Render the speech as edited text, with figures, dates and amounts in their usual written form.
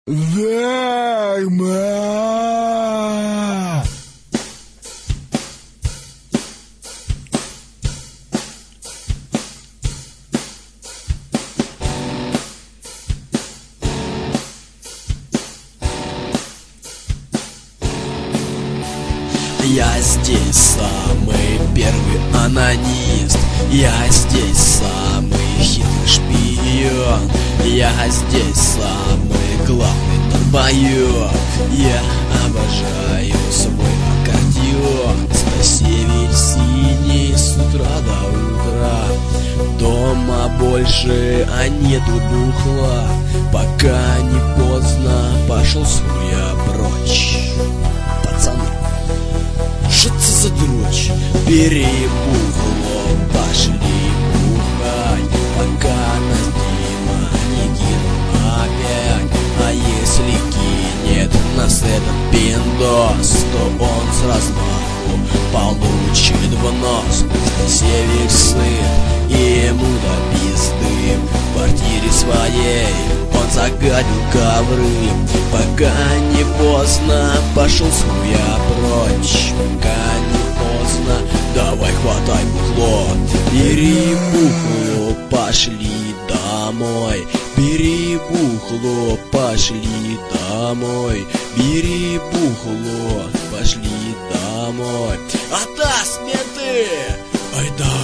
Варма! Я здесь самый первый анонист, я здесь самый хитрый шпион, я здесь самый главный долбоёб. Я обожаю свой аккордеон, на север синий с утра до утра. Дома больше, а нету бухла, пока не поздно пошел с хуя прочь. Пацаны, что это за дрочь? Бери бухло, пошли бухать, пока нас Дима не кинул опять. А если кинет нас этот пиндос, то он с размаху получит в нос. Север сын, и ему до пизды. В квартире своей он загадил ковры, пока не поздно пошел с хуя прочь. Пока не поздно, давай хватай бухло, бери бухло, пошли домой. Бери бухло, пошли домой. Бери бухло, пошли домой. А да, сменты! Ай да!